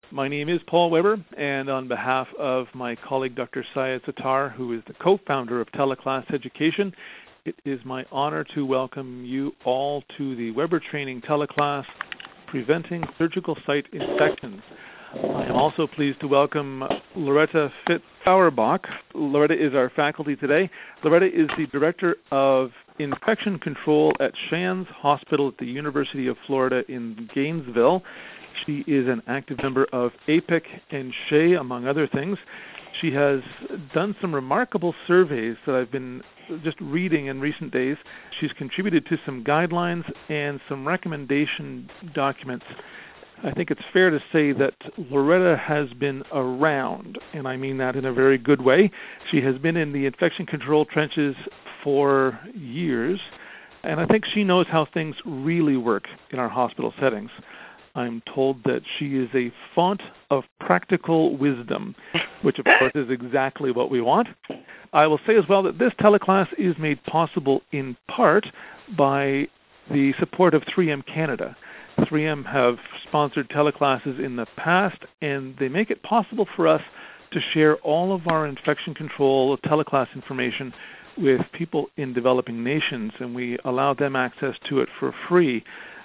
My name is Paul Weber, and on behalf of my colleague Dr. Syed Sattar, who is the co-founder of Teleclass Education, it is my honor to welcome you all to the Weber Training Teleclass, Preventing Surgical Site Infections. I am also pleased to welcome Loretta Fitz-Feuerbach. Loretta is our faculty today. Loretta is the Director of Infection Control at Shands Hospital at the University of Florida in Gainesville. She is an active member of APIC and SHEA, among other things. She has done some remarkable surveys that I've been just reading in recent days. She's contributed to some guidelines and some recommendation documents. I think it's fair to say that Loretta has been around, and I mean that in a very good way. She has been in the infection control trenches for years, and I think she knows how things really work in our hospital settings. I'm told that she is a font of practical wisdom, which of course is exactly what we want. I will say as well that this teleclass is made possible in part by the support of 3M Canada. 3M have sponsored teleclasses in the past, and they make it possible for us to share all of our infection control teleclass information with people in developing nations, and we allow them access to it for free.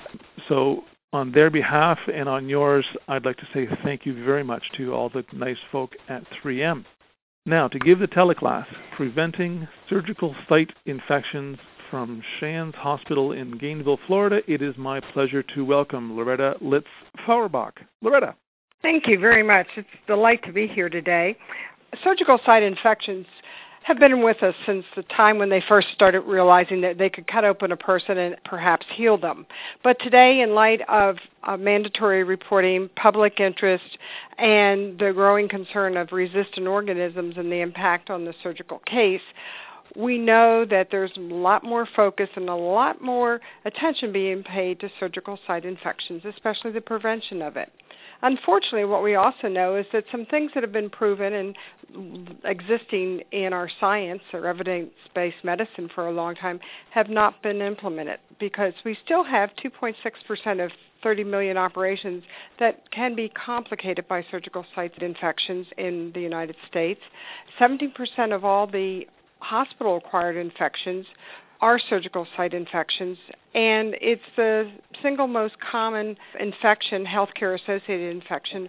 So on their behalf and on yours, I'd like to say thank you very much to all the nice folk at 3M. Now, to give the teleclass, Preventing Surgical Site Infections from Shands Hospital in Gainesville, Florida, it is my pleasure to welcome Loretta Litz-Feuerbach. Loretta. Thank you very much. It's a delight to be here today. Surgical site infections have been with us since the time when they first started realizing that they could cut open a person and perhaps heal them. But today, in light of mandatory reporting, public interest, and the growing concern of resistant organisms and the impact on the surgical case, we know that there's a lot more focus and a lot more attention being paid to surgical site infections, especially the prevention of it. Unfortunately, what we also know is that some things that have been proven and existing in our science or evidence-based medicine for a long time have not been implemented, because we still have 2.6% of 30 million operations that can be complicated by surgical site infections in the United States. 17% of all the hospital-acquired infections are surgical site infections, and it's the single most common infection, healthcare-associated infection,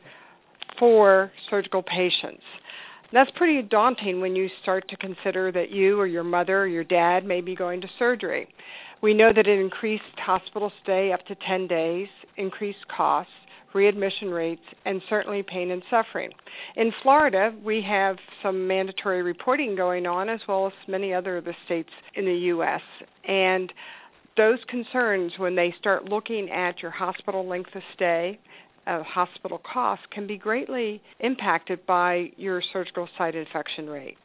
for surgical patients. That's pretty daunting when you start to consider that you or your mother or your dad may be going to surgery. We know that it increased hospital stay up to 10 days, increased costs, readmission rates, and certainly pain and suffering. In Florida, we have some mandatory reporting going on, as well as many other of the states in the U.S. And those concerns, when they start looking at your hospital length of stay, hospital costs, can be greatly impacted by your surgical site infection rate.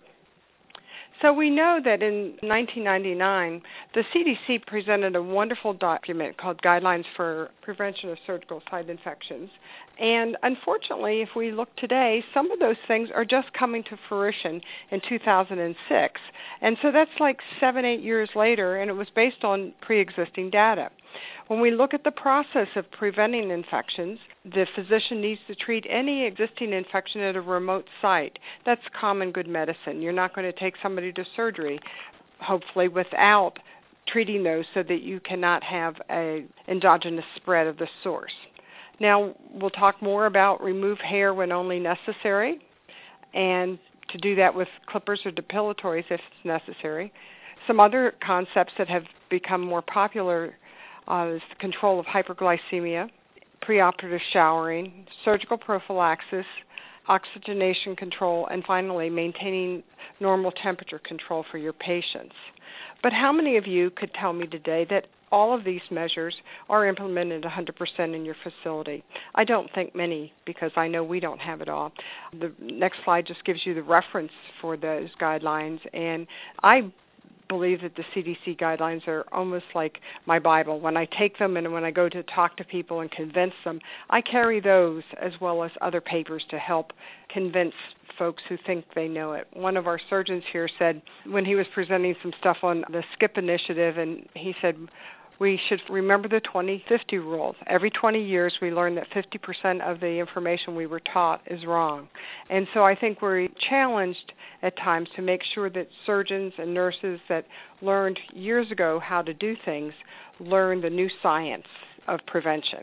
So we know that in 1999, the CDC presented a wonderful document called Guidelines for Prevention of Surgical Site Infections. And unfortunately, if we look today, some of those things are just coming to fruition in 2006. And so that's like 7-8 years later, and it was based on pre-existing data. When we look at the process of preventing infections, the physician needs to treat any existing infection at a remote site. That's common good medicine. You're not going to take somebody to surgery, hopefully, without treating those so that you cannot have an endogenous spread of the source. Now, we'll talk more about remove hair when only necessary, and to do that with clippers or depilatories if it's necessary. Some other concepts that have become more popular is the control of hyperglycemia, preoperative showering, surgical prophylaxis, oxygenation control, and finally maintaining normal temperature control for your patients. But how many of you could tell me today that all of these measures are implemented 100% in your facility? I don't think many, because I know we don't have it all. The next slide just gives you the reference for those guidelines, and I believe that the CDC guidelines are almost like my Bible. When I take them and when I go to talk to people and convince them, I carry those as well as other papers to help convince folks who think they know it. One of our surgeons here said, when he was presenting some stuff on the SCIP initiative, and he said, We should remember the 20-50 rule. Every 20 years we learn that 50% of the information we were taught is wrong. And so I think we're challenged at times to make sure that surgeons and nurses that learned years ago how to do things learn the new science of prevention.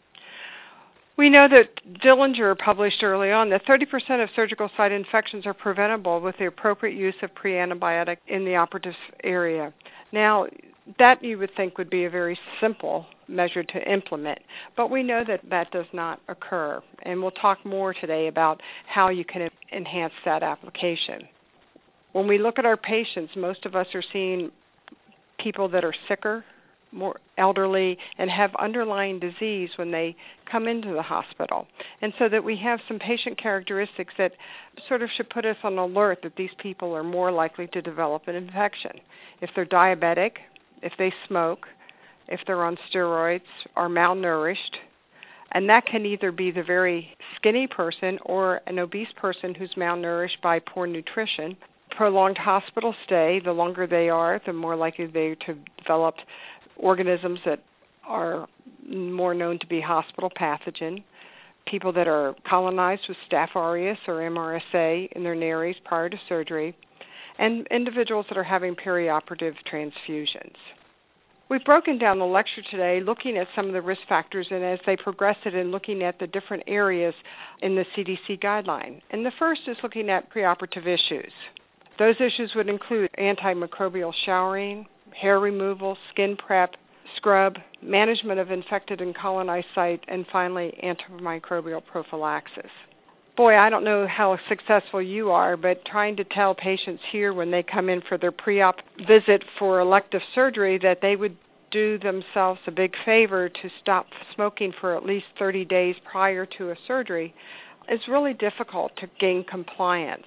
We know that Dillinger published early on that 30% of surgical site infections are preventable with the appropriate use of pre-antibiotic in the operative area. Now, that you would think would be a very simple measure to implement, but we know that that does not occur, and we'll talk more today about how you can enhance that application. When we look at our patients, most of us are seeing people that are sicker, more elderly, and have underlying disease when they come into the hospital. And so that we have some patient characteristics that sort of should put us on alert that these people are more likely to develop an infection. If they're diabetic, if they smoke, if they're on steroids, are malnourished, and that can either be the very skinny person or an obese person who's malnourished by poor nutrition. Prolonged hospital stay, the longer they are, the more likely they are to develop organisms that are more known to be hospital pathogen, people that are colonized with Staph aureus or MRSA in their nares prior to surgery, and individuals that are having perioperative transfusions. We've broken down the lecture today looking at some of the risk factors and as they progress it and looking at the different areas in the CDC guideline. And the first is looking at preoperative issues. Those issues would include antimicrobial showering, hair removal, skin prep, scrub, management of infected and colonized site, and finally, antimicrobial prophylaxis. Boy, I don't know how successful you are, but trying to tell patients here when they come in for their pre-op visit for elective surgery that they would do themselves a big favor to stop smoking for at least 30 days prior to a surgery is really difficult to gain compliance.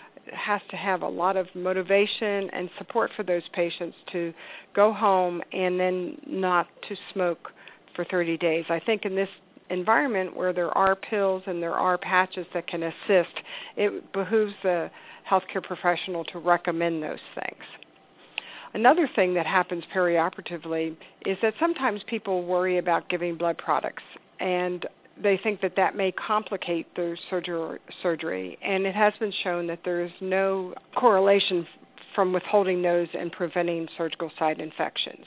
Has to have a lot of motivation and support for those patients to go home and then not to smoke for 30 days. I think in this environment where there are pills and there are patches that can assist, it behooves the healthcare professional to recommend those things. Another thing that happens perioperatively is that sometimes people worry about giving blood products, and they think that that may complicate their surgery, and it has been shown that there is no correlation from withholding those and preventing surgical site infections.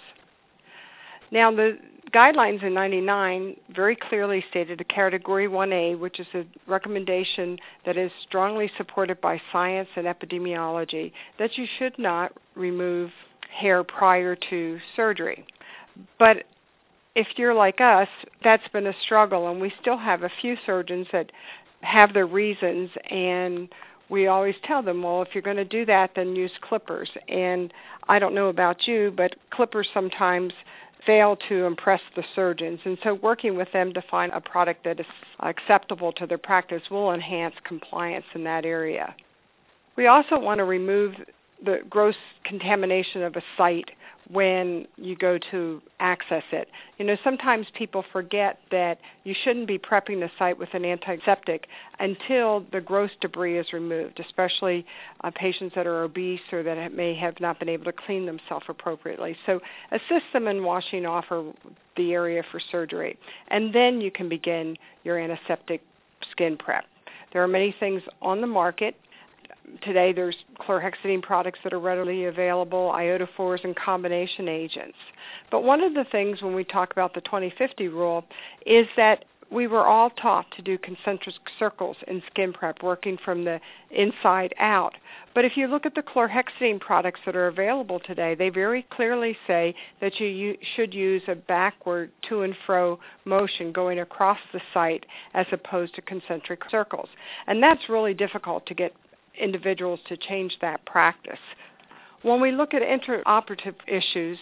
Now, the guidelines in 1999 very clearly stated a Category 1A, which is a recommendation that is strongly supported by science and epidemiology, that you should not remove hair prior to surgery. But if you're like us, that's been a struggle, and we still have a few surgeons that have their reasons, and we always tell them, well, if you're going to do that, then use clippers. And I don't know about you, but clippers sometimes fail to impress the surgeons, and so working with them to find a product that is acceptable to their practice will enhance compliance in that area. We also want to remove the gross contamination of a site when you go to access it. You know, sometimes people forget that you shouldn't be prepping the site with an antiseptic until the gross debris is removed, especially patients that are obese or that may have not been able to clean themselves appropriately. So assist them in washing off the area for surgery, and then you can begin your antiseptic skin prep. There are many things on the market. Today there's chlorhexidine products that are readily available, iodophores, and combination agents. But one of the things when we talk about the 20-50 rule is that we were all taught to do concentric circles in skin prep, working from the inside out. But if you look at the chlorhexidine products that are available today, they very clearly say that you should use a backward to and fro motion going across the site as opposed to concentric circles. And that's really difficult to get individuals to change that practice. When we look at intraoperative issues,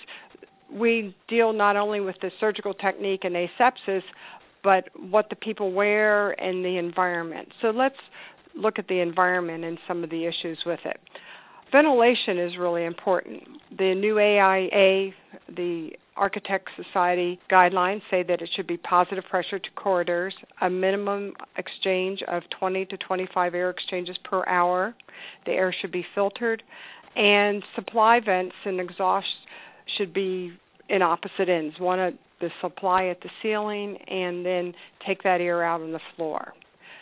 we deal not only with the surgical technique and asepsis, but what the people wear and the environment. So let's look at the environment and some of the issues with it. Ventilation is really important. The new AIA, the Architect Society guidelines say that it should be positive pressure to corridors, a minimum exchange of 20 to 25 air exchanges per hour. The air should be filtered, and supply vents and exhausts should be in opposite ends, one at the supply at the ceiling and then take that air out on the floor.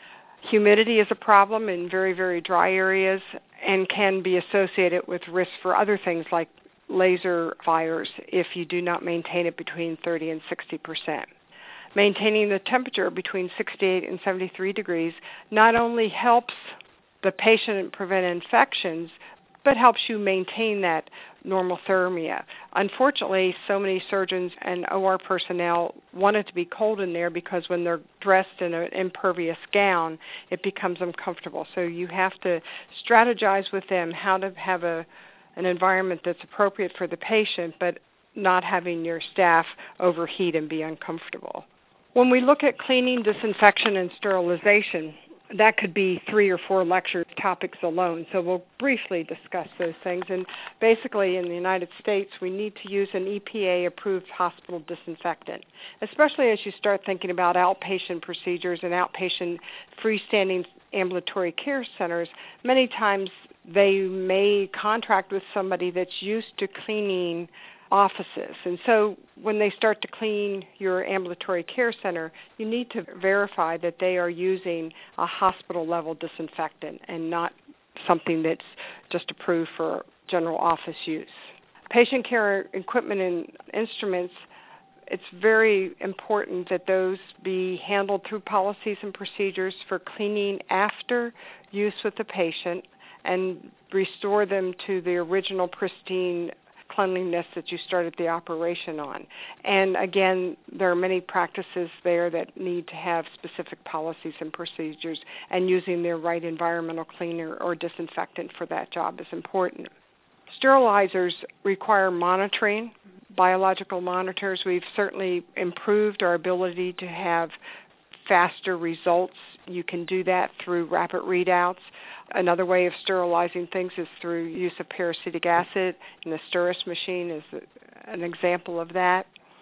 Humidity is a problem in very, very dry areas and can be associated with risk for other things like laser fires if you do not maintain it between 30 and 60%. Maintaining the temperature between 68 and 73 degrees not only helps the patient prevent infections, but helps you maintain that normothermia. Unfortunately, so many surgeons and OR personnel want it to be cold in there because when they're dressed in an impervious gown, it becomes uncomfortable. So you have to strategize with them how to have an environment that's appropriate for the patient, but not having your staff overheat and be uncomfortable. When we look at cleaning, disinfection, and sterilization, that could be 3 or 4 lecture topics alone, so we'll briefly discuss those things. And basically, in the United States, we need to use an EPA-approved hospital disinfectant, especially as you start thinking about outpatient procedures and outpatient freestanding ambulatory care centers. Many times they may contract with somebody that's used to cleaning offices. And so when they start to clean your ambulatory care center, you need to verify that they are using a hospital-level disinfectant and not something that's just approved for general office use. Patient care equipment and instruments, it's very important that those be handled through policies and procedures for cleaning after use with the patient and restore them to the original pristine cleanliness that you started the operation on. And again, there are many practices there that need to have specific policies and procedures, and using their right environmental cleaner or disinfectant for that job is important. Sterilizers require monitoring, biological monitors. We've certainly improved our ability to have faster results. You can do that through rapid readouts. Another way of sterilizing things is through use of peracetic acid, and the Sturus machine is an example of that.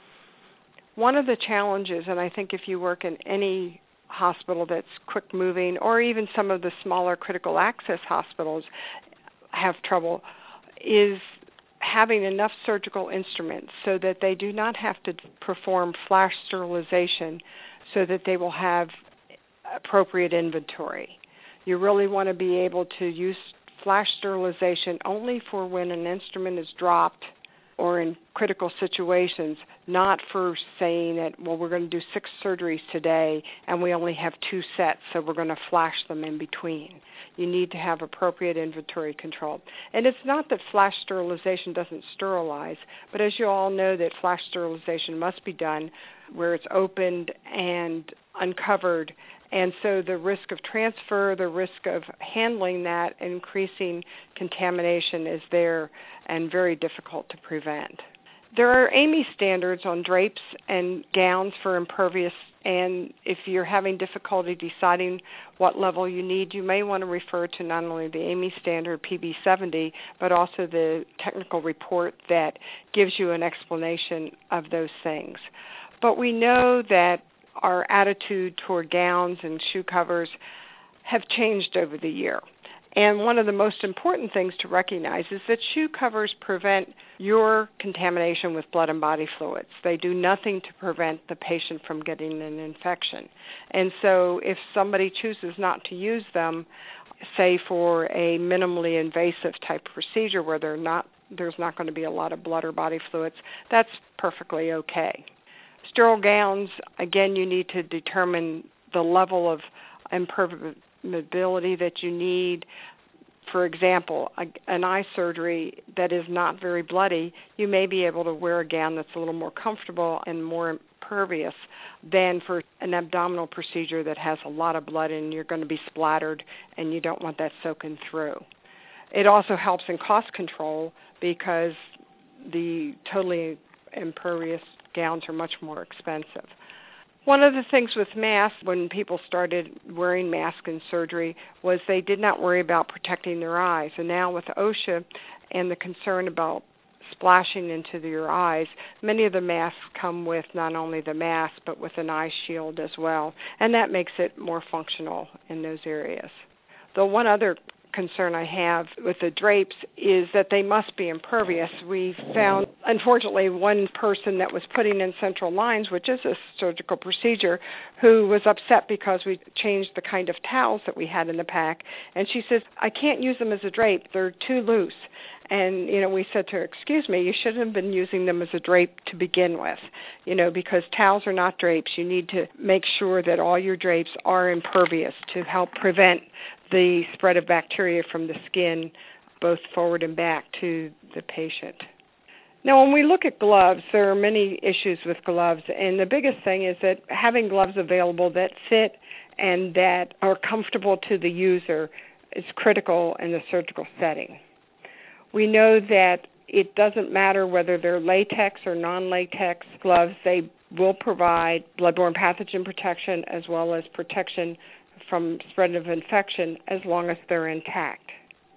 One of the challenges, and I think if you work in any hospital that's quick moving, or even some of the smaller critical access hospitals have trouble, is having enough surgical instruments so that they do not have to perform flash sterilization so that they will have appropriate inventory. You really want to be able to use flash sterilization only for when an instrument is dropped or in critical situations, not for saying that, well, we're going to do 6 surgeries today and we only have 2 sets, so we're going to flash them in between. You need to have appropriate inventory control. And it's not that flash sterilization doesn't sterilize, but as you all know, that flash sterilization must be done where it's opened and uncovered. And so the risk of transfer, the risk of handling that, increasing contamination is there and very difficult to prevent. There are AAMI standards on drapes and gowns for impervious, and if you're having difficulty deciding what level you need, you may want to refer to not only the AAMI standard PB70, but also the technical report that gives you an explanation of those things. But we know that our attitude toward gowns and shoe covers have changed over the year. And one of the most important things to recognize is that shoe covers prevent your contamination with blood and body fluids. They do nothing to prevent the patient from getting an infection. And so if somebody chooses not to use them, say for a minimally invasive type procedure where there's not going to be a lot of blood or body fluids, that's perfectly okay. Sterile gowns, again, you need to determine the level of impermeability that you need. For example, an eye surgery that is not very bloody, you may be able to wear a gown that's a little more comfortable and more impervious than for an abdominal procedure that has a lot of blood and you're going to be splattered and you don't want that soaking through. It also helps in cost control because the totally impervious gowns are much more expensive. One of the things with masks, when people started wearing masks in surgery, was they did not worry about protecting their eyes. And now with OSHA and the concern about splashing into your eyes, many of the masks come with not only the mask, but with an eye shield as well. And that makes it more functional in those areas. The one other concern I have with the drapes is that they must be impervious. We found, unfortunately, one person that was putting in central lines, which is a surgical procedure, who was upset because we changed the kind of towels that we had in the pack. And she says, I can't use them as a drape. They're too loose. And, we said to her, excuse me, you shouldn't have been using them as a drape to begin with, because towels are not drapes. You need to make sure that all your drapes are impervious to help prevent the spread of bacteria from the skin, both forward and back to the patient. Now, when we look at gloves, there are many issues with gloves, and the biggest thing is that having gloves available that fit and that are comfortable to the user is critical in the surgical setting. We know that it doesn't matter whether they're latex or non-latex gloves. They will provide bloodborne pathogen protection as well as protection from spread of infection as long as they're intact.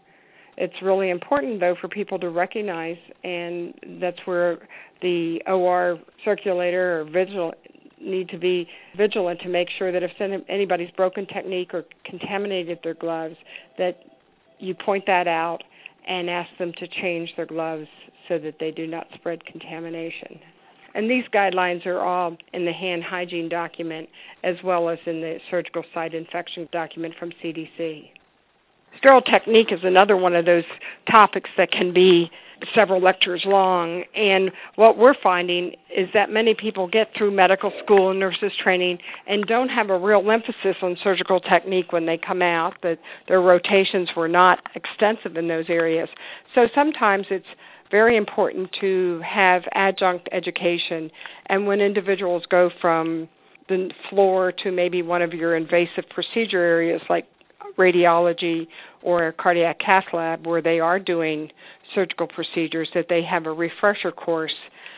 It's really important, though, for people to recognize, and that's where the OR circulator or need to be vigilant to make sure that if anybody's broken technique or contaminated their gloves, that you point that out and ask them to change their gloves so that they do not spread contamination. And these guidelines are all in the hand hygiene document as well as in the surgical site infection document from CDC. Sterile technique is another one of those topics that can be several lectures long, and what we're finding is that many people get through medical school and nurses training and don't have a real emphasis on surgical technique when they come out, that their rotations were not extensive in those areas. So sometimes it's very important to have adjunct education, and when individuals go from the floor to maybe one of your invasive procedure areas like radiology or a cardiac cath lab where they are doing surgical procedures, that they have a refresher course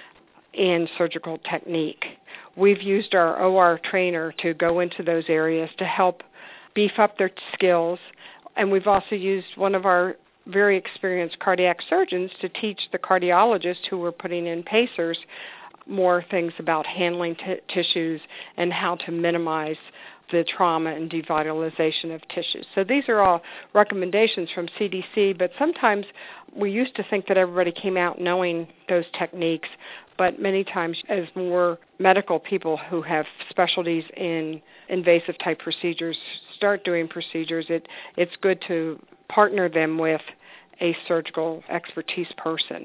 in surgical technique. We've used our OR trainer to go into those areas to help beef up their skills, and we've also used one of our very experienced cardiac surgeons to teach the cardiologists who were putting in pacers more things about handling tissues and how to minimize the trauma and devitalization of tissues. So these are all recommendations from CDC, but sometimes we used to think that everybody came out knowing those techniques, but many times as more medical people who have specialties in invasive type procedures start doing procedures, it's good to partner them with a surgical expertise person.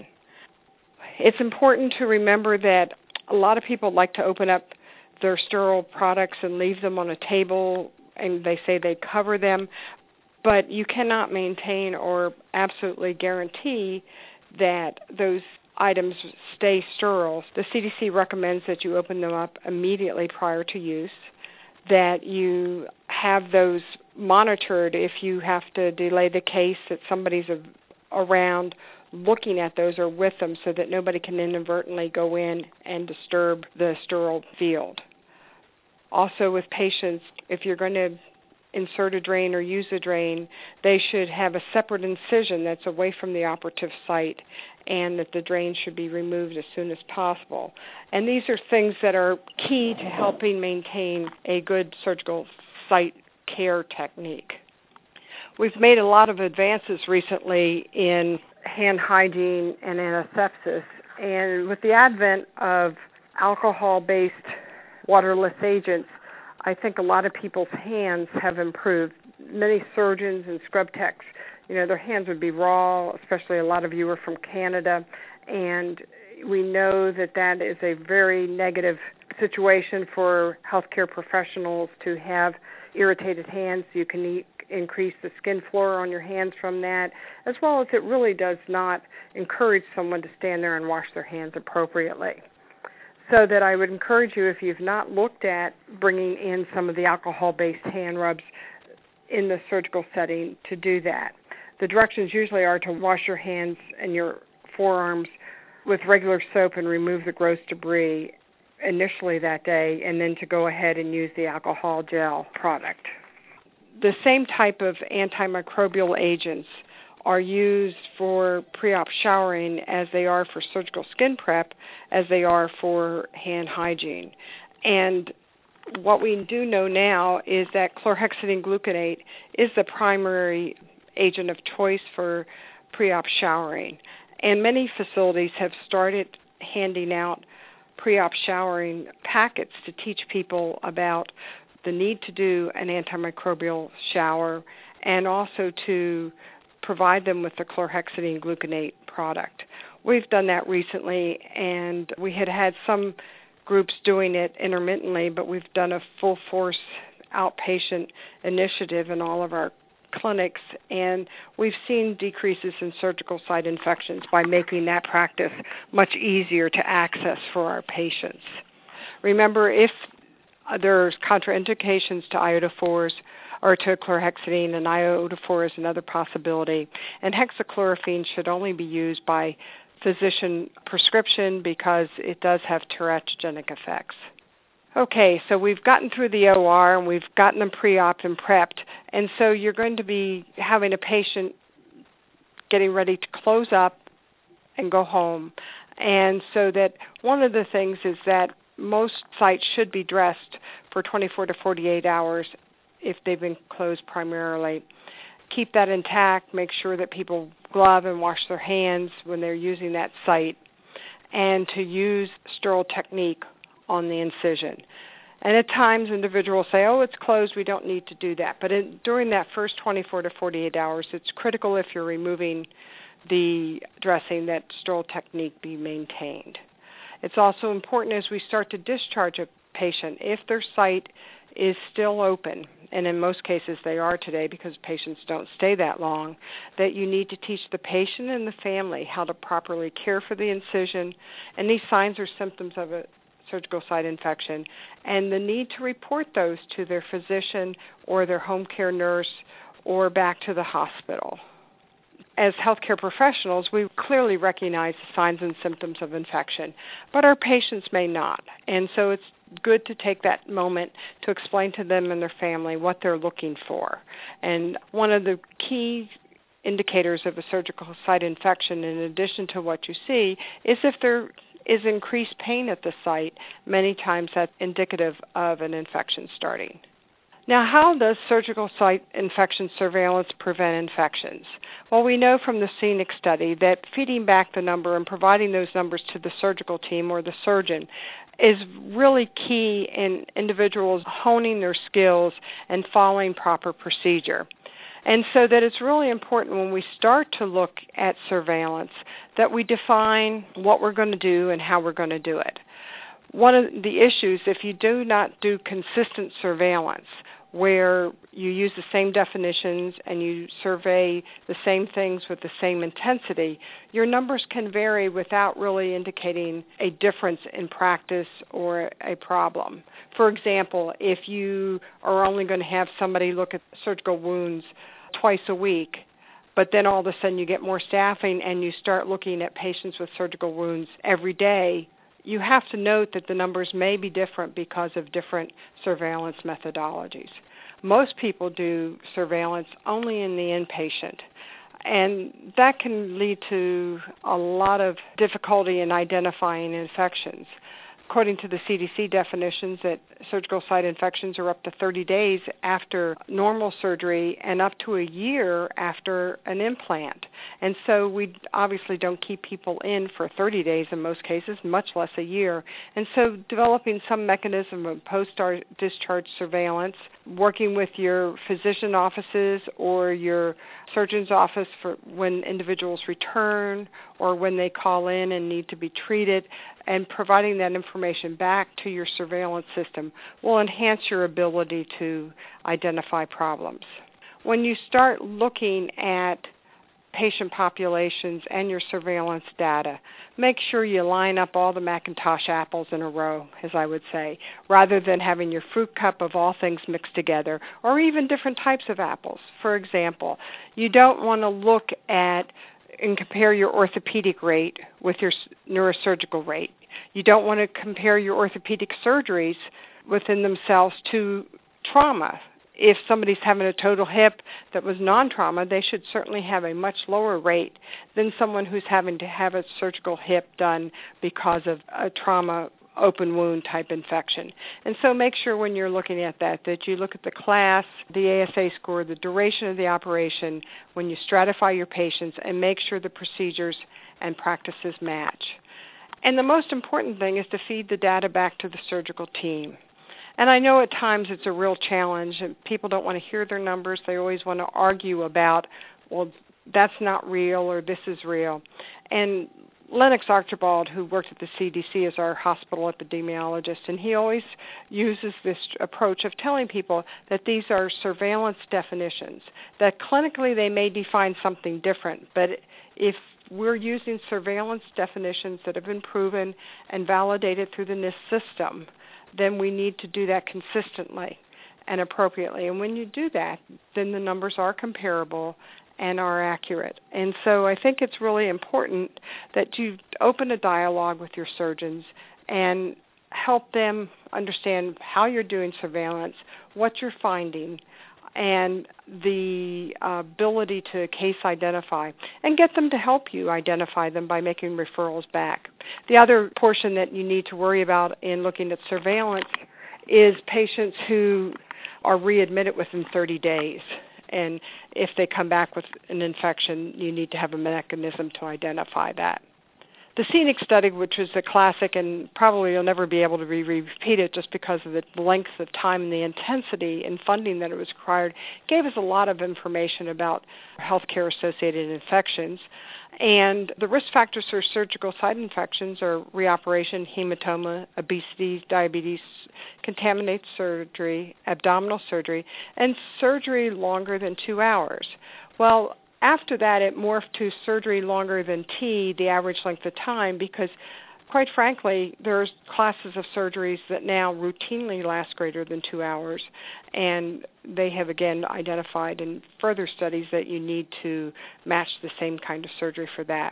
It's important to remember that a lot of people like to open up their sterile products and leave them on a table, and they say they cover them, but you cannot maintain or absolutely guarantee that those items stay sterile. The CDC recommends that you open them up immediately prior to use, that you have those monitored if you have to delay the case, that somebody's around looking at those or with them so that nobody can inadvertently go in and disturb the sterile field. Also with patients, if you're going to insert a drain or use a drain, they should have a separate incision that's away from the operative site, and that the drain should be removed as soon as possible. And these are things that are key to helping maintain a good surgical site care technique. We've made a lot of advances recently in hand hygiene and antisepsis, and with the advent of alcohol-based waterless agents, I think a lot of people's hands have improved. Many surgeons and scrub techs, their hands would be raw, especially a lot of you are from Canada, and we know that that is a very negative situation for healthcare professionals to have irritated hands. You can increase the skin flora on your hands from that, as well as it really does not encourage someone to stand there and wash their hands appropriately. So that I would encourage you, if you've not looked at bringing in some of the alcohol-based hand rubs in the surgical setting, to do that. The directions usually are to wash your hands and your forearms with regular soap and remove the gross debris initially that day, and then to go ahead and use the alcohol gel product. The same type of antimicrobial agents are used for pre-op showering as they are for surgical skin prep, as they are for hand hygiene. And what we do know now is that chlorhexidine gluconate is the primary agent of choice for pre-op showering. And many facilities have started handing out pre-op showering packets to teach people about the need to do an antimicrobial shower and also to provide them with the chlorhexidine gluconate product. We've done that recently, and we had some groups doing it intermittently, but we've done a full-force outpatient initiative in all of our clinics, and we've seen decreases in surgical site infections by making that practice much easier to access for our patients. Remember, if there's contraindications to iodophores or to chlorhexidine, and iodophore is another possibility, and hexachlorophene should only be used by physician prescription because it does have teratogenic effects. Okay, so we've gotten through the OR and we've gotten them pre-op and prepped, and so you're going to be having a patient getting ready to close up and go home. And so that one of the things is that most sites should be dressed for 24 to 48 hours if they've been closed primarily. Keep that intact, make sure that people glove and wash their hands when they're using that site, and to use sterile technique on the incision. And at times individuals say, oh, it's closed, we don't need to do that. But during that first 24 to 48 hours, it's critical if you're removing the dressing that sterile technique be maintained. It's also important as we start to discharge a patient, if their site is still open, and in most cases they are today because patients don't stay that long, that you need to teach the patient and the family how to properly care for the incision, and these signs or symptoms of a surgical site infection, and the need to report those to their physician or their home care nurse or back to the hospital. As healthcare professionals, we clearly recognize the signs and symptoms of infection, but our patients may not, and so it's good to take that moment to explain to them and their family what they're looking for. And one of the key indicators of a surgical site infection, in addition to what you see, is if there is increased pain at the site. Many times that's indicative of an infection starting. Now, how does surgical site infection surveillance prevent infections? Well, we know from the Scenic study that feeding back the number and providing those numbers to the surgical team or the surgeon is really key in individuals honing their skills and following proper procedure. And so that it's really important when we start to look at surveillance that we define what we're going to do and how we're going to do it. One of the issues, if you do not do consistent surveillance, where you use the same definitions and you survey the same things with the same intensity, your numbers can vary without really indicating a difference in practice or a problem. For example, if you are only going to have somebody look at surgical wounds twice a week, but then all of a sudden you get more staffing and you start looking at patients with surgical wounds every day, you have to note that the numbers may be different because of different surveillance methodologies. Most people do surveillance only in the inpatient, and that can lead to a lot of difficulty in identifying infections. According to the CDC definitions, that surgical site infections are up to 30 days after normal surgery and up to a year after an implant. And so we obviously don't keep people in for 30 days in most cases, much less a year. And so developing some mechanism of post-discharge surveillance, working with your physician offices or your surgeon's office for when individuals return or when they call in and need to be treated, and providing that information back to your surveillance system will enhance your ability to identify problems. When you start looking at patient populations and your surveillance data, make sure you line up all the Macintosh apples in a row, as I would say, rather than having your fruit cup of all things mixed together, or even different types of apples. For example, you don't want to look at and compare your orthopedic rate with your neurosurgical rate. You don't want to compare your orthopedic surgeries within themselves to trauma. If somebody's having a total hip that was non-trauma, they should certainly have a much lower rate than someone who's having to have a surgical hip done because of a trauma open wound type infection. And so make sure when you're looking at that you look at the class, the ASA score, the duration of the operation, when you stratify your patients, and make sure the procedures and practices match. And the most important thing is to feed the data back to the surgical team. And I know at times it's a real challenge, and people don't want to hear their numbers. They always want to argue about, well, that's not real or this is real. And Lennox Archibald, who works at the CDC, is our hospital epidemiologist, and he always uses this approach of telling people that these are surveillance definitions, that clinically they may define something different, but if we're using surveillance definitions that have been proven and validated through the NIST system, then we need to do that consistently and appropriately. And when you do that, then the numbers are comparable and are accurate. And so I think it's really important that you open a dialogue with your surgeons and help them understand how you're doing surveillance, what you're finding, and the ability to case identify, and get them to help you identify them by making referrals back. The other portion that you need to worry about in looking at surveillance is patients who are readmitted within 30 days. And if they come back with an infection, you need to have a mechanism to identify that. The Scenic study, which was a classic and probably you'll never be able to repeat it just because of the length of time and the intensity and funding that it was required, gave us a lot of information about healthcare-associated infections. And the risk factors for surgical site infections are reoperation, hematoma, obesity, diabetes, contaminated surgery, abdominal surgery, and surgery longer than 2 hours. Well, after that, it morphed to surgery longer than T, the average length of time, because, quite frankly, there's classes of surgeries that now routinely last greater than 2 hours, and they have, again, identified in further studies that you need to match the same kind of surgery for that.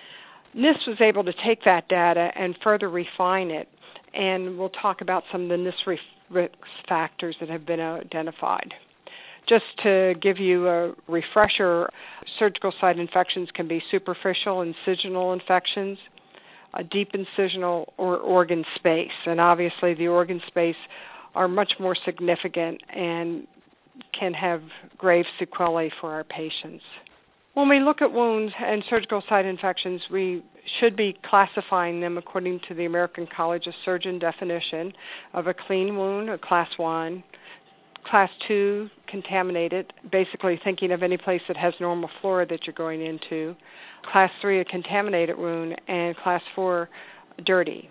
NIST was able to take that data and further refine it, and we'll talk about some of the NIST risk factors that have been identified. Just to give you a refresher, surgical site infections can be superficial incisional infections, a deep incisional, or organ space. And obviously the organ space are much more significant and can have grave sequelae for our patients. When we look at wounds and surgical site infections, we should be classifying them according to the American College of Surgeons definition of a clean wound, a Class 1, Class 2, contaminated, basically thinking of any place that has normal flora that you're going into. Class 3, a contaminated wound, and Class 4, dirty.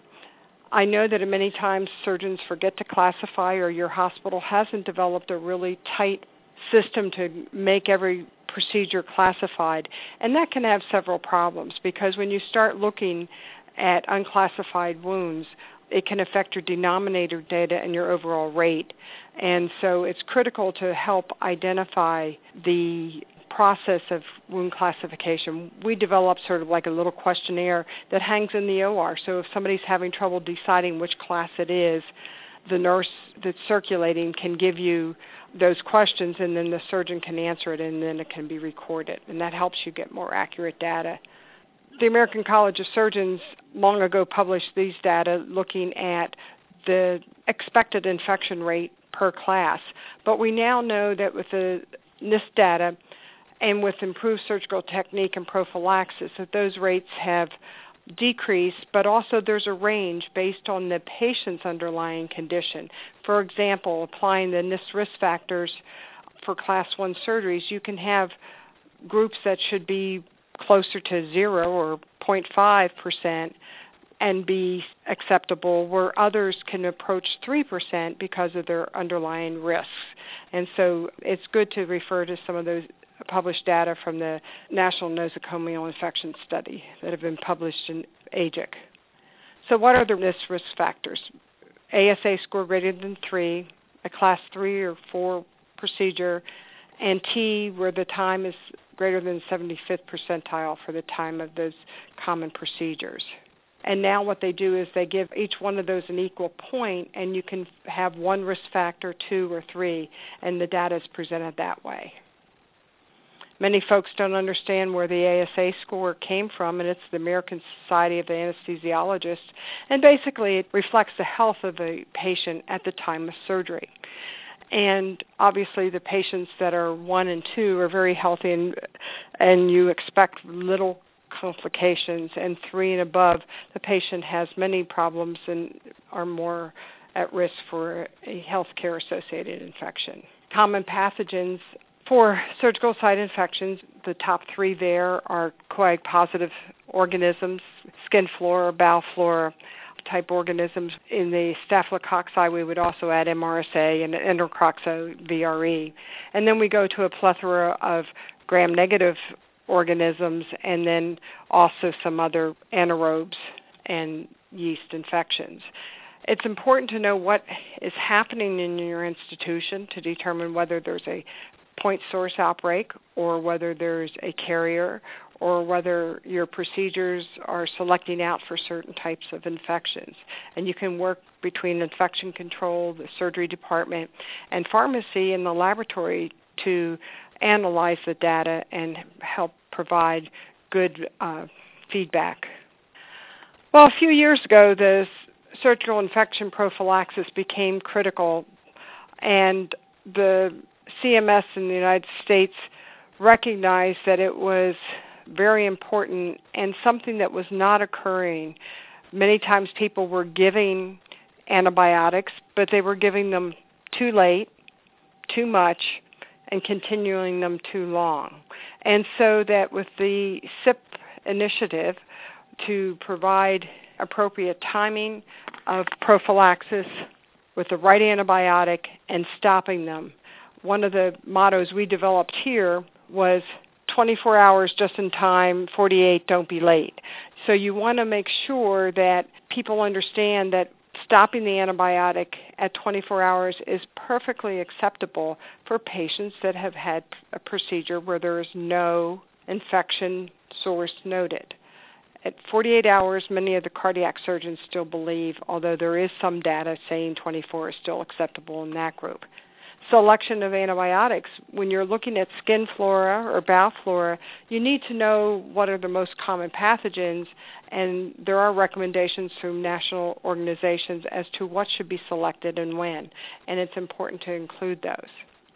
I know that many times surgeons forget to classify, or your hospital hasn't developed a really tight system to make every procedure classified, and that can have several problems, because when you start looking at unclassified wounds, it can affect your denominator data and your overall rate. And so it's critical to help identify the process of wound classification. We developed sort of like a little questionnaire that hangs in the OR. So if somebody's having trouble deciding which class it is, the nurse that's circulating can give you those questions, and then the surgeon can answer it, and then it can be recorded. And that helps you get more accurate data. The American College of Surgeons long ago published these data looking at the expected infection rate per class. But we now know that with the NIST data and with improved surgical technique and prophylaxis, that those rates have decreased, but also there's a range based on the patient's underlying condition. For example, applying the NIST risk factors for Class 1 surgeries, you can have groups that should be closer to 0 or 0.5% and be acceptable, where others can approach 3% because of their underlying risks. And so it's good to refer to some of those published data from the National Nosocomial Infection Study that have been published in AJIC. So what are the risk factors? ASA score greater than 3, a Class 3 or 4 procedure, and T, where the time is greater than 75th percentile for the time of those common procedures. And now what they do is they give each one of those an equal point, and you can have one risk factor, 2 or 3, and the data is presented that way. Many folks don't understand where the ASA score came from, and it's the American Society of Anesthesiologists. And basically, it reflects the health of the patient at the time of surgery. And obviously, the patients that are 1 and 2 are very healthy, and you expect little complications. And 3 and above, the patient has many problems and are more at risk for a healthcare-associated infection. Common pathogens for surgical site infections, the top 3 there are coag-positive organisms, skin flora, bowel flora type organisms. In the staphylococci, we would also add MRSA and Enterococci VRE. And then we go to a plethora of gram-negative organisms, and then also some other anaerobes and yeast infections. It's important to know what is happening in your institution to determine whether there's a point source outbreak or whether there's a carrier or whether your procedures are selecting out for certain types of infections. And you can work between infection control, the surgery department, and pharmacy and the laboratory to analyze the data and help provide good feedback. Well, a few years ago, the surgical infection prophylaxis became critical, and the CMS in the United States recognized that it was very important and something that was not occurring. Many times people were giving antibiotics, but they were giving them too late, too much, and continuing them too long. And so that with the SIP initiative to provide appropriate timing of prophylaxis with the right antibiotic and stopping them, one of the mottos we developed here was 24 hours just in time, 48 don't be late. So you want to make sure that people understand that stopping the antibiotic at 24 hours is perfectly acceptable for patients that have had a procedure where there is no infection source noted. At 48 hours, many of the cardiac surgeons still believe, although there is some data saying 24 is still acceptable in that group. Selection of antibiotics, when you're looking at skin flora or bowel flora, you need to know what are the most common pathogens, and there are recommendations from national organizations as to what should be selected and when, and it's important to include those.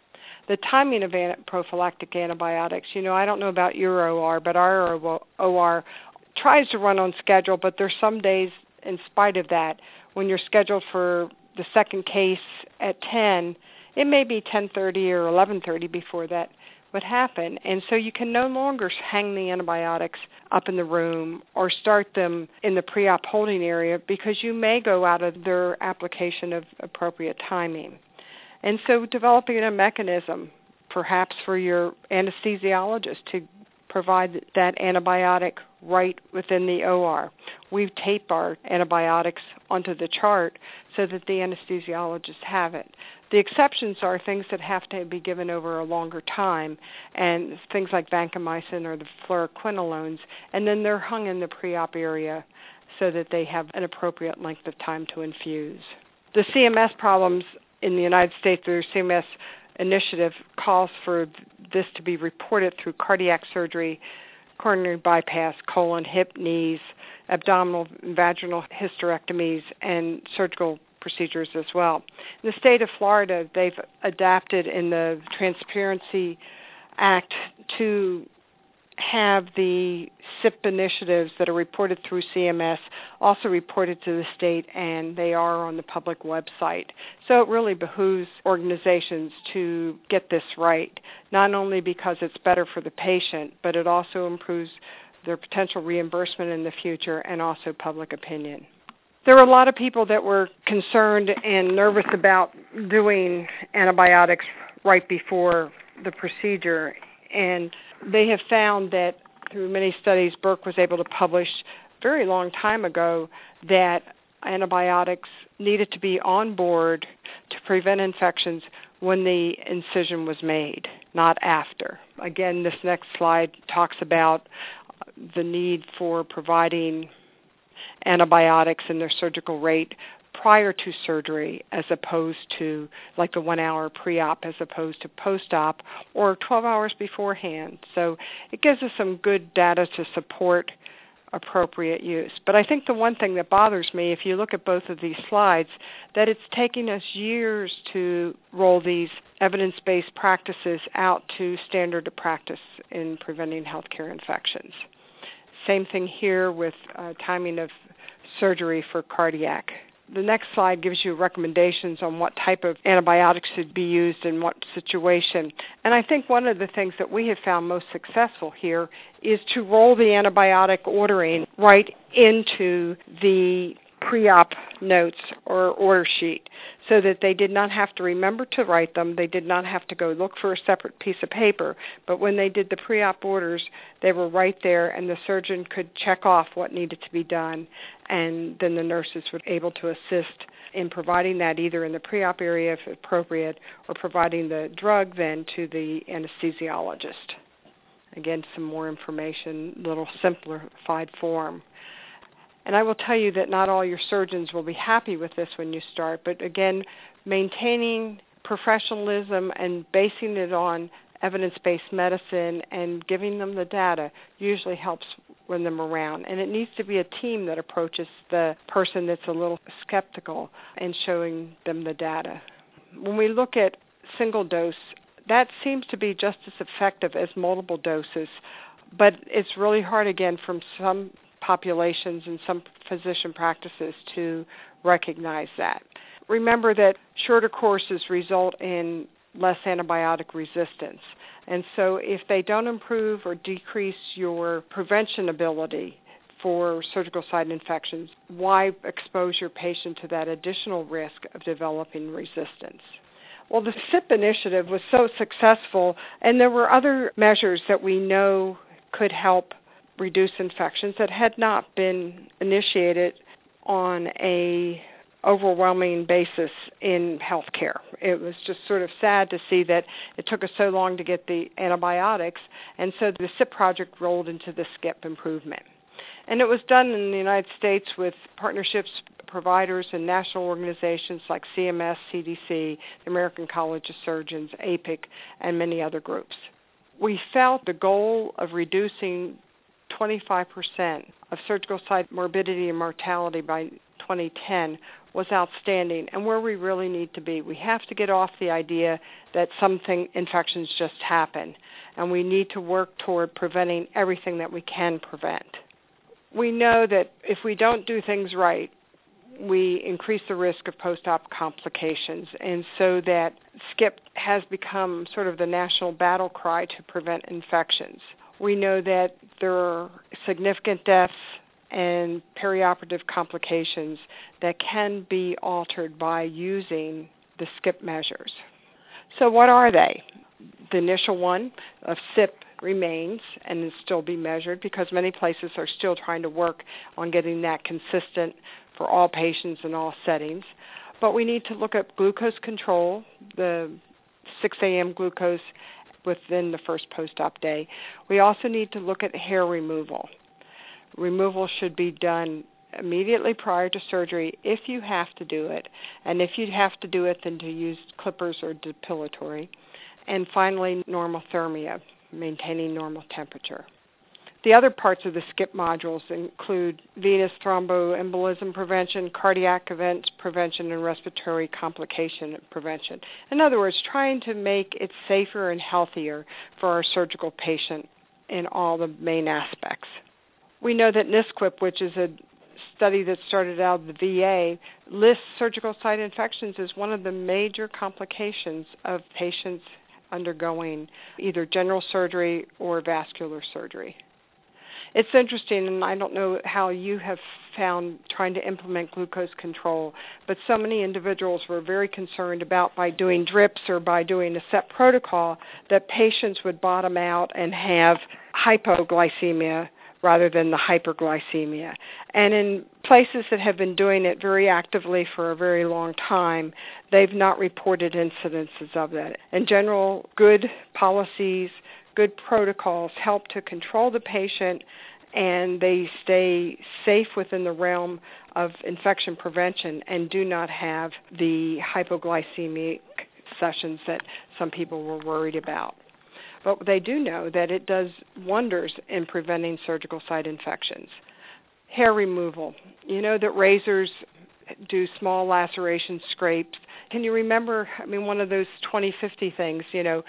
The timing of prophylactic antibiotics, I don't know about your OR, but our OR tries to run on schedule, but there's some days, in spite of that, when you're scheduled for the second case at 10, it may be 10:30 or 11:30 before that would happen. And so you can no longer hang the antibiotics up in the room or start them in the pre-op holding area because you may go out of their application of appropriate timing. And so developing a mechanism, perhaps for your anesthesiologist, to provide that antibiotic right within the OR. We tape our antibiotics onto the chart so that the anesthesiologists have it. The exceptions are things that have to be given over a longer time, and things like vancomycin or the fluoroquinolones, and then they're hung in the pre-op area so that they have an appropriate length of time to infuse. The CMS problems in the United States, their CMS initiative calls for this to be reported through cardiac surgery, coronary bypass, colon, hip, knees, abdominal and vaginal hysterectomies, and surgical procedures as well. In the state of Florida, they've adapted in the Transparency Act to have the SIP initiatives that are reported through CMS also reported to the state, and they are on the public website. So it really behooves organizations to get this right, not only because it's better for the patient, but it also improves their potential reimbursement in the future and also public opinion. There were a lot of people that were concerned and nervous about doing antibiotics right before the procedure, and they have found that through many studies Burke was able to publish a very long time ago that antibiotics needed to be on board to prevent infections when the incision was made, not after. Again, this next slide talks about the need for providing antibiotics and their surgical rate prior to surgery as opposed to like the 1 hour pre-op as opposed to post-op, or 12 hours beforehand. So it gives us some good data to support appropriate use. But I think the one thing that bothers me, if you look at both of these slides, that it's taking us years to roll these evidence-based practices out to standard of practice in preventing healthcare infections. Same thing here with timing of surgery for cardiac. The next slide gives you recommendations on what type of antibiotics should be used in what situation. And I think one of the things that we have found most successful here is to roll the antibiotic ordering right into the pre-op notes or order sheet so that they did not have to remember to write them. They did not have to go look for a separate piece of paper. But when they did the pre-op orders, they were right there, and the surgeon could check off what needed to be done, and then the nurses were able to assist in providing that either in the pre-op area if appropriate or providing the drug then to the anesthesiologist. Again, some more information, a little simplified form. And I will tell you that not all your surgeons will be happy with this when you start, but again, maintaining professionalism and basing it on evidence-based medicine and giving them the data usually helps when them around. And it needs to be a team that approaches the person that's a little skeptical and showing them the data. When we look at single dose, that seems to be just as effective as multiple doses, but it's really hard again from some populations and some physician practices to recognize that. Remember that shorter courses result in less antibiotic resistance. And so if they don't improve or decrease your prevention ability for surgical site infections, why expose your patient to that additional risk of developing resistance? Well, the SIP initiative was so successful, and there were other measures that we know could help reduce infections that had not been initiated on a overwhelming basis in healthcare. It was just sort of sad to see that it took us so long to get the antibiotics, and so the SIP project rolled into the SCIP improvement. And it was done in the United States with partnerships, providers, and national organizations like CMS, CDC, the American College of Surgeons, APIC, and many other groups. We felt the goal of reducing 25% of surgical site morbidity and mortality by 2010 was outstanding and where we really need to be. We have to get off the idea that infections just happen, and we need to work toward preventing everything that we can prevent. We know that if we don't do things right, we increase the risk of post-op complications, and so that SCIP has become sort of the national battle cry to prevent infections. We know that there are significant deaths and perioperative complications that can be altered by using the SCIP measures. So what are they? The initial one of SIP remains and is still be measured because many places are still trying to work on getting that consistent for all patients in all settings. But we need to look at glucose control, the 6 a.m. glucose within the first post-op day. We also need to look at hair removal. Removal should be done immediately prior to surgery if you have to do it, and if you have to do it, then to use clippers or depilatory. And finally, normothermia, maintaining normal temperature. The other parts of the SCIP modules include venous thromboembolism prevention, cardiac event prevention, and respiratory complication prevention. In other words, trying to make it safer and healthier for our surgical patient in all the main aspects. We know that NSQIP, which is a study that started out of the VA, lists surgical site infections as one of the major complications of patients undergoing either general surgery or vascular surgery. It's interesting, and I don't know how you have found trying to implement glucose control, but so many individuals were very concerned about by doing drips or by doing a set protocol that patients would bottom out and have hypoglycemia rather than the hyperglycemia. And in places that have been doing it very actively for a very long time, they've not reported incidences of that. In general, good policies, good protocols help to control the patient and they stay safe within the realm of infection prevention and do not have the hypoglycemic sessions that some people were worried about. But they do know that it does wonders in preventing surgical site infections. Hair removal. You know that razors do small laceration scrapes. Can you remember, one of those 20/50 things,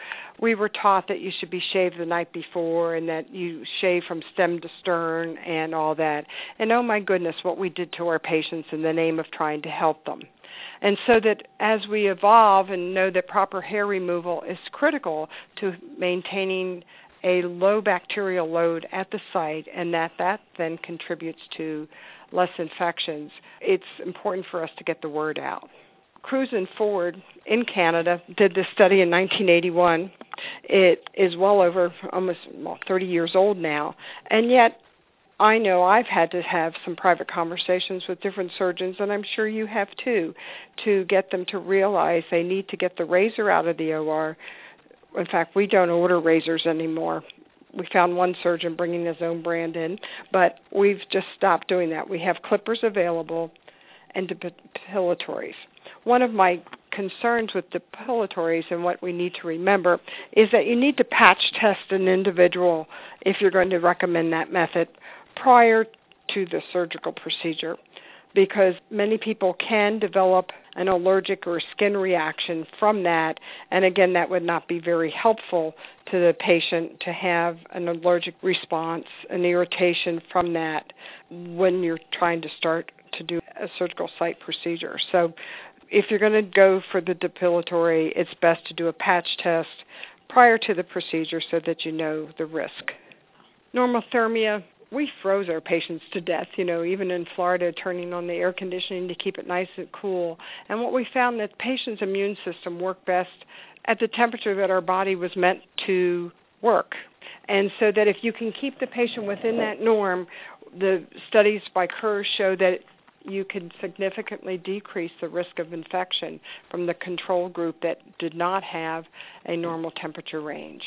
we were taught that you should be shaved the night before and that you shave from stem to stern and all that. And oh my goodness, what we did to our patients in the name of trying to help them. And so that as we evolve and know that proper hair removal is critical to maintaining a low bacterial load at the site and that then contributes to less infections, it's important for us to get the word out. Cruzen Ford in Canada did this study in 1981. It is well over almost 30 years old now, and yet I know I've had to have some private conversations with different surgeons, and I'm sure you have too, to get them to realize they need to get the razor out of the OR. In fact, we don't order razors anymore. We found one surgeon bringing his own brand in, but we've just stopped doing that. We have clippers available and depilatories. One of my concerns with depilatories and what we need to remember is that you need to patch test an individual if you're going to recommend that method prior to the surgical procedure, because many people can develop an allergic or skin reaction from that, and again, that would not be very helpful to the patient to have an allergic response, an irritation from that when you're trying to start to do a surgical site procedure. So if you're going to go for the depilatory, it's best to do a patch test prior to the procedure so that you know the risk. Normothermia, we froze our patients to death, even in Florida, turning on the air conditioning to keep it nice and cool. And what we found that the patient's immune system worked best at the temperature that our body was meant to work. And so that if you can keep the patient within that norm, the studies by Kerr show that you can significantly decrease the risk of infection from the control group that did not have a normal temperature range.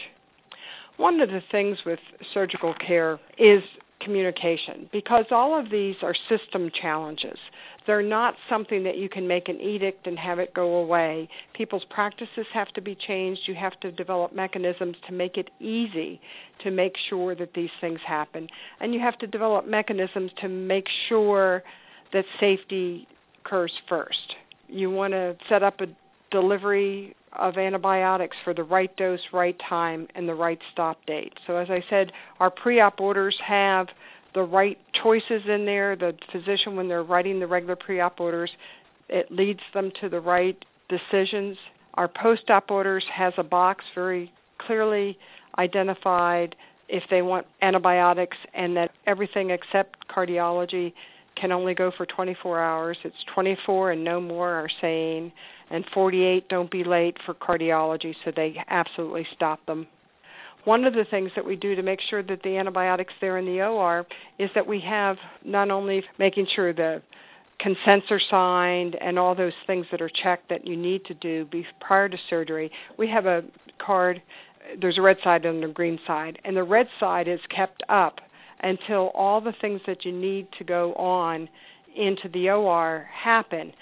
One of the things with surgical care is communication, because all of these are system challenges. They're not something that you can make an edict and have it go away. People's practices have to be changed. You have to develop mechanisms to make it easy to make sure that these things happen. And you have to develop mechanisms to make sure that safety occurs first. You want to set up a delivery of antibiotics for the right dose, right time, and the right stop date. So as I said, our pre-op orders have the right choices in there. The physician, when they're writing the regular pre-op orders, it leads them to the right decisions. Our post-op orders has a box very clearly identified if they want antibiotics, and that everything except cardiology can only go for 24 hours. It's 24 and no more are saying, and 48 don't be late for cardiology, so they absolutely stop them. One of the things that we do to make sure that the antibiotics there in the OR is that we have not only making sure the consents are signed and all those things that are checked that you need to do prior to surgery. We have a card, there's a red side and a green side, and the red side is kept up until all the things that you need to go on into the OR happen.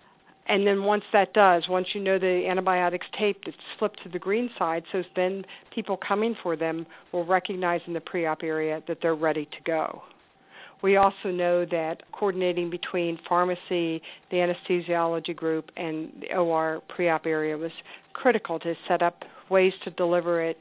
And then once you know the antibiotics taped, it's flipped to the green side, so then people coming for them will recognize in the pre-op area that they're ready to go. We also know that coordinating between pharmacy, the anesthesiology group, and the OR pre-op area was critical to set up ways to deliver it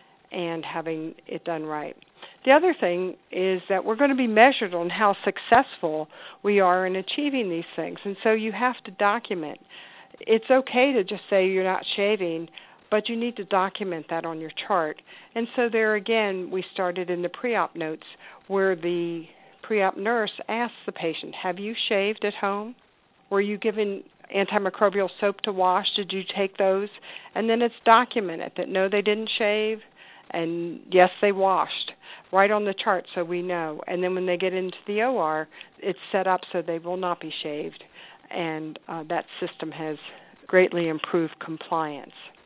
and having it done right. The other thing is that we're going to be measured on how successful we are in achieving these things, and so you have to document. It's okay to just say you're not shaving, but you need to document that on your chart. And so there again, we started in the pre-op notes where the pre-op nurse asks the patient, have you shaved at home? Were you given antimicrobial soap to wash? Did you take those? And then it's documented that no, they didn't shave, and yes, they washed, right on the chart so we know. And then when they get into the OR, it's set up so they will not be shaved, and that system has greatly improved compliance.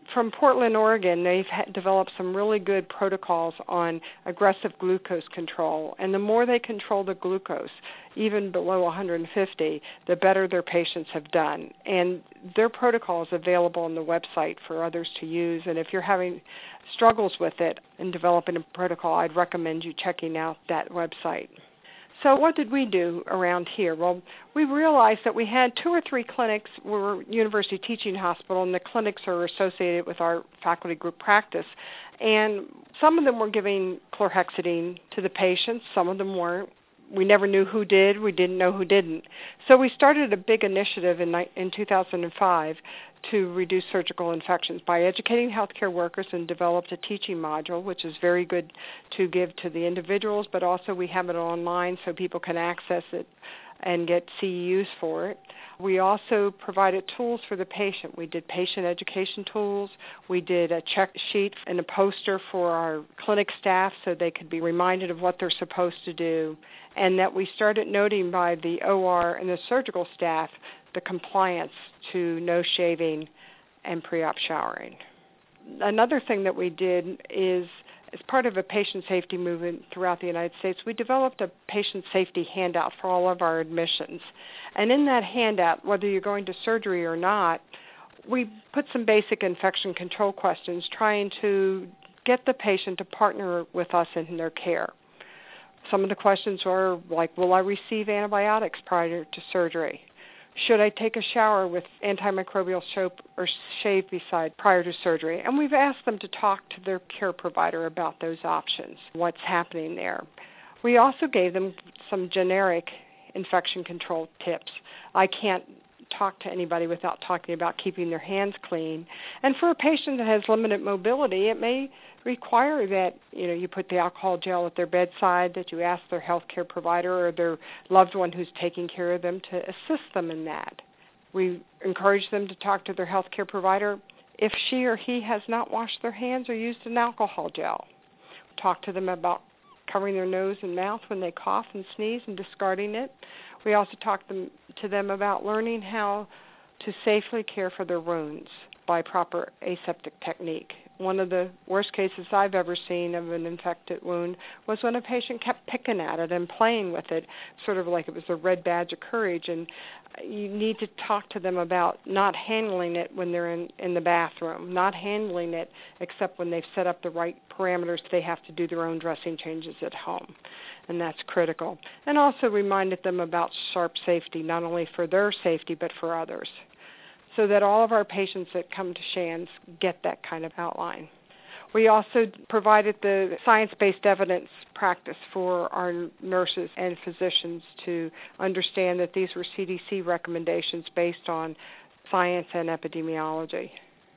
from Portland, Oregon, they've developed some really good protocols on aggressive glucose control. And the more they control the glucose, even below 150, the better their patients have done. And their protocol is available on the website for others to use. And if you're having struggles with it and developing a protocol, I'd recommend you checking out that website. So what did we do around here? Well, we realized that we had 2 or 3 clinics. We're a university teaching hospital, and the clinics are associated with our faculty group practice. And some of them were giving chlorhexidine to the patients. Some of them weren't. We never knew who did. We didn't know who didn't. So we started a big initiative in 2005 to reduce surgical infections by educating healthcare workers, and developed a teaching module, which is very good to give to the individuals, but also we have it online so people can access it and get CEUs for it. We also provided tools for the patient. We did patient education tools. We did a check sheet and a poster for our clinic staff so they could be reminded of what they're supposed to do, and that we started noting by the OR and the surgical staff the compliance to no shaving and pre-op showering. Another thing that we did is, as part of a patient safety movement throughout the United States, we developed a patient safety handout for all of our admissions. And in that handout, whether you're going to surgery or not, we put some basic infection control questions trying to get the patient to partner with us in their care. Some of the questions are like, will I receive antibiotics prior to surgery? Should I take a shower with antimicrobial soap or shave prior to surgery? And we've asked them to talk to their care provider about those options, what's happening there. We also gave them some generic infection control tips. I can't talk to anybody without talking about keeping their hands clean. And for a patient that has limited mobility, it may require that you put the alcohol gel at their bedside, that you ask their healthcare provider or their loved one who's taking care of them to assist them in that. We encourage them to talk to their healthcare provider if she or he has not washed their hands or used an alcohol gel. Talk to them about covering their nose and mouth when they cough and sneeze and discarding it. We also talk to them about learning how to safely care for their wounds by proper aseptic technique. One of the worst cases I've ever seen of an infected wound was when a patient kept picking at it and playing with it, sort of like it was a red badge of courage. And you need to talk to them about not handling it when they're in the bathroom, not handling it except when they've set up the right parameters. They have to do their own dressing changes at home, and that's critical. And also reminded them about sharp safety, not only for their safety but for others, so that all of our patients that come to Shands get that kind of outline. We also provided the science-based evidence practice for our nurses and physicians to understand that these were CDC recommendations based on science and epidemiology.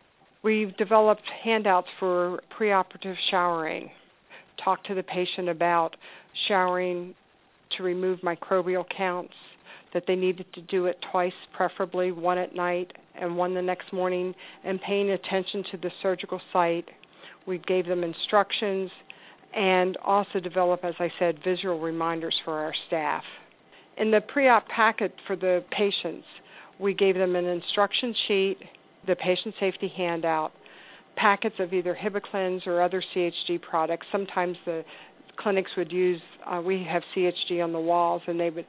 We've developed handouts for preoperative showering. Talk to the patient about showering to remove microbial counts, that they needed to do it twice, preferably one at night and one the next morning, and paying attention to the surgical site. We gave them instructions and also developed, as I said, visual reminders for our staff. In the pre-op packet for the patients, we gave them an instruction sheet, the patient safety handout, packets of either Hibiclens or other CHG products. Sometimes the clinics would use, we have CHG on the walls, and they would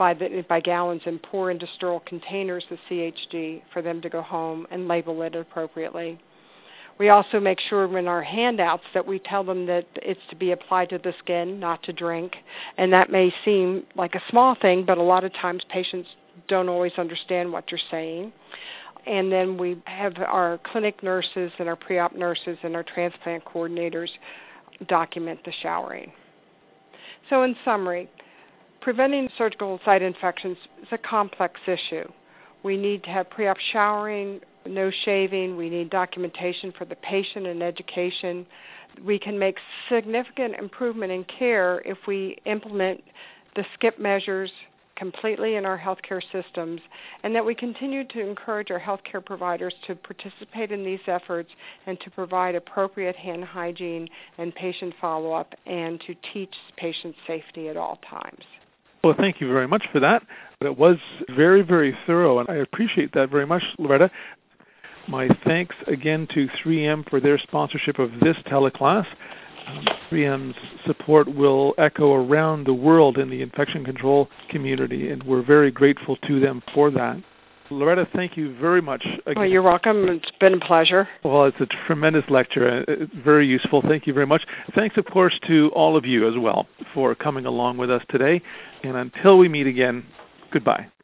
by gallons and pour into sterile containers the CHG for them to go home and label it appropriately. We also make sure in our handouts that we tell them that it's to be applied to the skin, not to drink. And that may seem like a small thing, but a lot of times patients don't always understand what you're saying. And then we have our clinic nurses and our pre-op nurses and our transplant coordinators document the showering. So in summary, preventing surgical site infections is a complex issue. We need to have pre-op showering, no shaving. We need documentation for the patient and education. We can make significant improvement in care if we implement the skip measures completely in our healthcare systems, and that we continue to encourage our healthcare providers to participate in these efforts and to provide appropriate hand hygiene and patient follow-up and to teach patient safety at all times. Well, thank you very much for that. It was very, very thorough, and I appreciate that very much, Loretta. My thanks again to 3M for their sponsorship of this teleclass. 3M's support will echo around the world in the infection control community, and we're very grateful to them for that. Loretta, thank you very much. Again. Well, you're welcome. It's been a pleasure. Well, it's a tremendous lecture. It's very useful. Thank you very much. Thanks, of course, to all of you as well for coming along with us today. And until we meet again, goodbye.